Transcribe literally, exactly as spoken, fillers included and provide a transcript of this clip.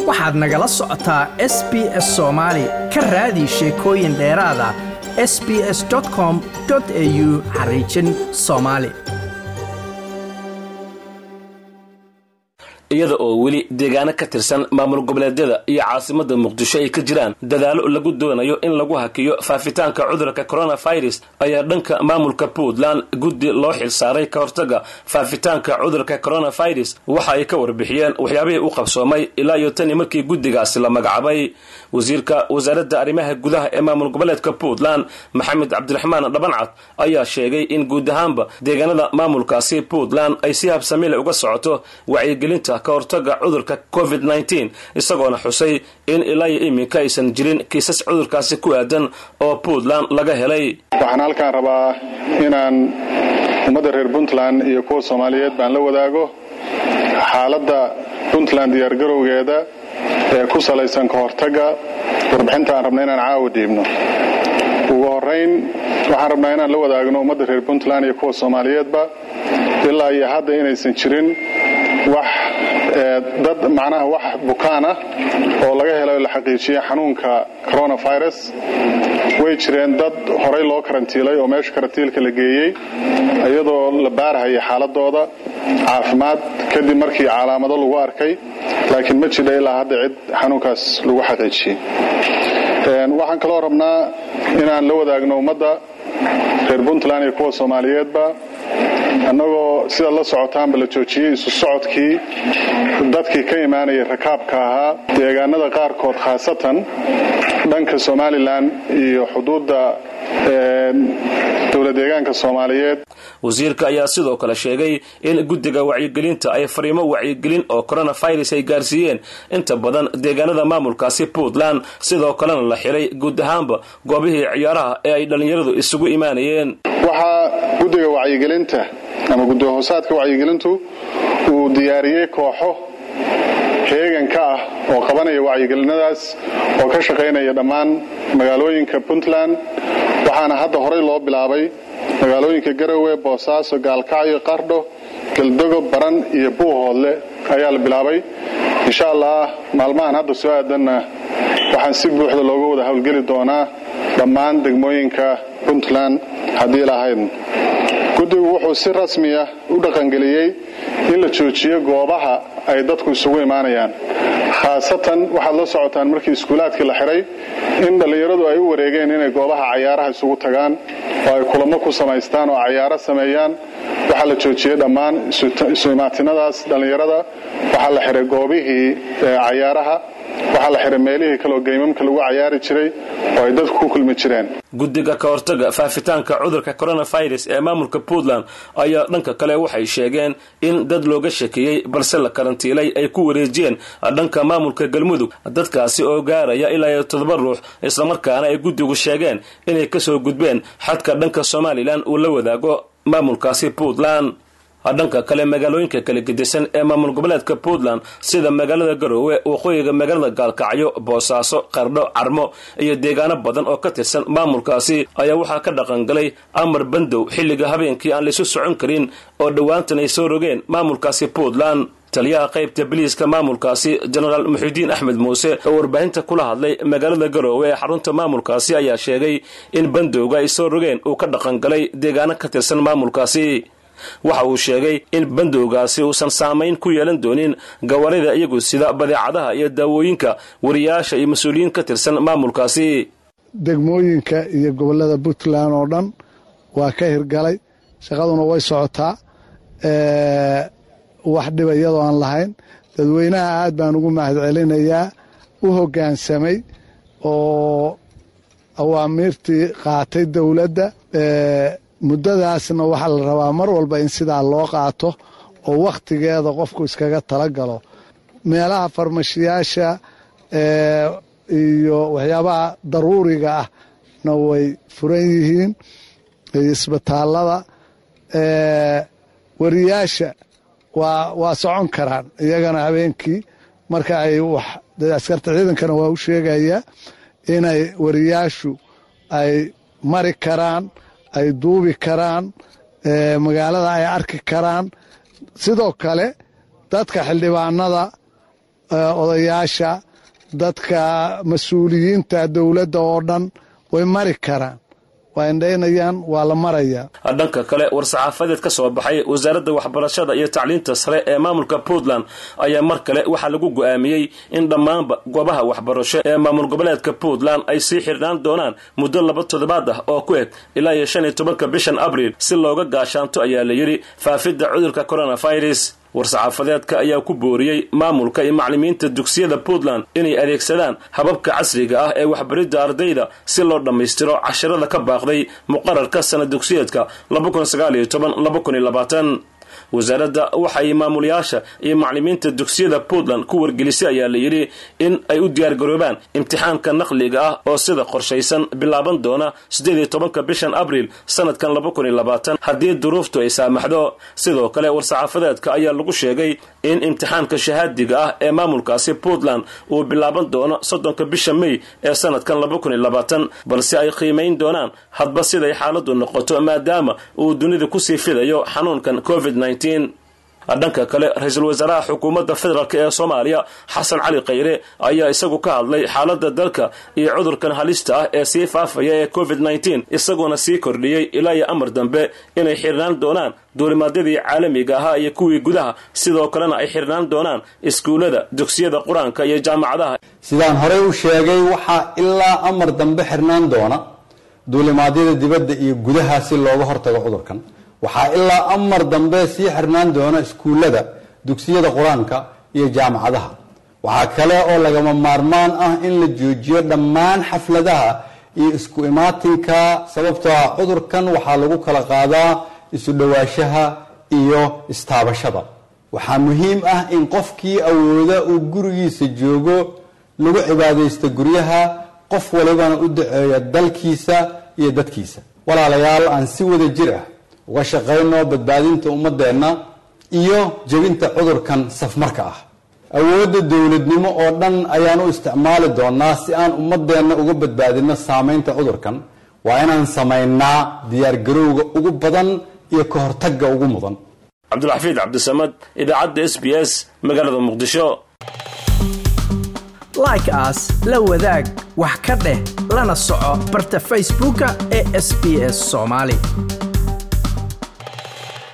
waxaad nagala socotaa S B S Soomaali ka raadi sheekooyin dheeraad ah s b s dot com dot a u xariijin Soomaali. iyada oo weli deegaano ka tirsan maamul goboleedyada iyo caasimadda Muqdisho ay ka jiraan dadaalo lagu doonayo in lagu hakiyo faafitaanka cudurka coronavirus ayaa dhanka maamulka Puntland guddi loo xil saaray ka hortaga faafitaanka cudurka coronavirus waxa ay ka warbixiyeen waxyaabihii u qabsoomay ilaa iyo tan markii guddigaasi la magacaabay. wasiirka wasaaradda arrimaha gudaha ee maamul goboleedka Puntland Maxamed Cabdiraxmaan Dhabancad ayaa sheegay in guud ahaanba deegaanada maamulkaasi Puntland ay si habsami leh uga socoto wacyigelinta ka hortaga cudurka covid nineteen isagoona xusay in ilaa iminka aysan jirin kiisas cudurkaasi ku aadan oo Puntland laga helay. waxaan halkaan rabaa inaan ummadda reer Puntland iyo kuwa Soomaaliyeed baan la wadaago xaaladda Puntland diyaar garowgeeda ee ku salaysan ka hortaga warbixinta aan rabnaa inaan caawa dhiibno. ugu horeyn waxaan rabnaa inaan la wadaagno ummadda reer Puntland iyo kuwa Soomaaliyeedba ilaa iyo hadda inaysan jirin wax dad macnaha wax bukaan ah oo laga helay la xaqiijiyay xanuunka coronavirus. way jireen dad horey loo karantiilay oo meesha karantiilka la geeyay iyadoo la baarayay xaaladooda caafimaad kadib markii calaamado lagu arkay laakiin ma jiro ilaa hadda cid xanuunkaas lagu xaqiijiyay. waxaan kaloo rabnaa inaan la wadaagno ummadda reer Puntland iyo kuwa Soomaaliyeedba annagoo sida la socotaanba la joojiyay isu socodkii dadkii ka imaanayay rakaabka ahaa deegaanada qaarkood khaasatan dhanka Somaliland iyo xuduudda dowlad deegaanka Soomaaliyeed. wasiirka ayaa sidoo kale sheegay in guddiga wacyigelinta ay fariimo wacyigelin oo coronavirus ay gaarsiiyeen inta badan deegaanada maamulkaasi Puntland sidoo kalena la xiray guud ahaanba goobihii ciyaaraha ee ay dhalinyaradu isugu imaanayeen. waxa guddiga wacyigelinta ama guddiga hoosaadka wacyigelintu uu diyaariyay kooxo heeganka ah oo qabanaya wacyigelinadaas oo ka shaqeynaya dhammaan magaalooyinka Puntland. waxaana hadda horey loo bilaabay magaalooyinka Garowe, Boosaaso, Gaalkacyo, Qardho, Galdogo, Baran iyo Buuhoodle ayaa la bilaabay. insha Allah maalmahan hadda soo aadanna waxaan si buuxda looga wada hawlgeli doonaa dhammaan degmooyinka Puntland haddii lahayn. guddigu wuxuu si rasmi ah u dhaqangeliyay in la joojiyo goobaha ay dadku isugu imaanayaan. khaasatan waxaad la socotaan markii iskuulaadkii la xiray in dhalinyaradu ay u wareegeen inay goobaha cayaaraha isugu tagaan oo ay kulamo ku samaystaan oo cayaaro sameeyaan. waxaa la joojiyay dhammaan isu imaatinadaas dhalinyarada. waxaa la xiray goobihii cayaaraha. waxaa la xiray meelihii kale oo geymamka lagu cayaari jiray oo ay dadku ku kulmi jireen. guddiga ka hortaga faafitaanka cudurka coronavirus ee maamulka Puntland ayaa dhanka kale waxay sheegeen in dad looga shakiyay balse la karantiilay ay ku wareejiyeen dhanka maamulka Galmudug dadkaasi oo gaaraya ilaa toddoba ruux isla markaana ay guddigu sheegeen inay ka soo gudbeen xadka dhanka Somaliland uu la wadaago maamulkaasi Puntland. dhanka kale magaalooyinka kala gedisan ee maamul goboleedka Puntland sida magaalada Garowe, waqooyiga magaalada Gaalkacyo, Boosaaso, Qardho, Carmo iyo deegaano badan oo ka tirsan maamulkaasi ayaa waxaa ka dhaqan galay amar bandow xilliga habeenkii aan la isu socon karin oo dhawaantan ay soo rogeen maamulkaasi Puntland. taliyaha qaybta biliiska maamulkaasi General Muxudiin Axmed Muuse oo warbaahinta kula hadlay magaalada Garowe ee xarunta maamulkaasi ayaa sheegay in bandowga ay soo rogeen uu ka dhaqan galay deegaano ka tirsan maamulkaasi. waxa uu sheegay in bandowgaasi uusan saamayn ku yeelan doonin gawarida iyagu sida badeecadaha iyo daawooyinka wariyaasha iyo mas'uuliyiin ka tirsan maamulkaasi. degmooyinka iyo gobolada Puntland oo dhan waa ka hirgalay, shaqaduna way socotaa. ee wax dhib iyadoo aan lahayn. dadweynaha aad baan ugu mahadcelinayaa u hoggaansamay oo awaamiirtii qaatay dawladda. ee muddadaasna waxaa la rabaa mar walba in sidaa loo qaato oo wakhtigeeda qofku iskaga talagalo. meelaha farmashiyaasha iyo waxyaabaha daruuriga ahna way furan yihiin. isbitaallada wariyaasha waa waa socon karaan iyagana habeenkii marka ay wax askarta ciidankana waa u sheegaya inay wariyaashu ay mari karaan, ay duubi karaan, magaalada ay arki karaan. sidoo kale dadka xildhibaanada odayaasha dadka mas-uuliyiinta dowladda oo dhan way mari karaan waa indhaynayaan waa la marayaa dhanka kale war-saxaafadeed ka soo baxay wasaaradda waxbarashada iyo tacliinta sare ee maamulka Puntland ayaa mar kale waxaa lagu go'aamiyey in dhammaanba goobaha waxbarasho ee maamul goboleedka Puntland ay sii xirnaan doonaan muddo laba toddobaad ah oo ku eg ilaa iyo shan iyo tobanka bishan Abriil si looga gaashaanto ayaa la yiri faafidda cudurka coronavirus war-saxaafadeedka ayaa ku booriyey maamulka iyo macallimiinta dugsiyada Puntland inay adeegsadaan hababka casriga ah ee waxbaridda ardayda si loo dhammaystiro casharada ka baaqday muqarrarka sanad dugsiyeedka laba kun sagaal iyo toban laba kun iyo labaatan wasaaradda waxay maamulayaasha iyo macallimiinta dugsiyada Puntland ku wargelisay ayaa la yiri in ay u diyaar garoobaan imtixaanka naqliga ah oo sida qorshaysan bilaaban doona siddeed iyo tobanka bishan Abriil sanadkan laba kun iyo labaatan haddii duruuftu ay saamaxdo sidoo kale war-saxaafadeedka ayaa lagu sheegay in imtixaanka shahaadiga ah ee maamulkaasi Puntland uu bilaaban doono soddonka bisha May ee sanadkan laba kun iyo labaatan balse ay qiimeyn doonaan hadba siday xaaladdu noqoto maadaama uu dunida ku sii fidayo xanuunkan covid nineteen dhanka kale ra'iisul wasaaraha xukuumadda federaalk ee Soomaaliya Xasan Cali Khayre ayaa isagu ka hadlay xaaladda dalka iyo cudurkan halista ah ee sii faafaya ee covid nineteen isaguna sii kordhiyay ilaa iyo amar dambe inay xirnaan doonaan duulimaadyadii caalamiga ahaa iyo kuwii gudaha sidoo kalena ay xirnaan doonaan iskuulada dugsiyada quraanka iyo jaamacadaha sidaan horey u sheegay waxa ilaa amar dambe xirnaan doona duulimaadyada dibadda iyo gudaha si looga hortago cudurkan waxaa ilaa amar dambe sii xirnaan doona iskuulada dugsiyada quraanka iyo jaamacadaha waxaa kale oo lagama maarmaan ah in la joojiyo dhammaan xafladaha iyo isku imaatinka sababtoo ah cudurkan waxaa lagu kala qaadaa isu dhawaashaha iyo istaabashada waxaa muhiim ah in qofkii awooda uu gurigiisa joogo lagu cibaadaysto guryaha qof walibana u duceeyo dalkiisa iyo dadkiisa walaalayaal aan si wada jir ah uga shaqeyno badbaadinta ummadeenna iyo jebinta cudurkan safmarka ah awoodda dowladnimo oo dhan ayaan u isticmaali doonaa si aan ummadeenna uga badbaadino saameynta cudurkan waa inaan samaynaa diyaargarowga ugu badan iyo ka hortagga ugu mudan cabdulxafiid cabdisamad idaacadda S B S magaalada muqdisho like as la wadaag wax ka dheh lana soco barta facebooka ee S B S Somali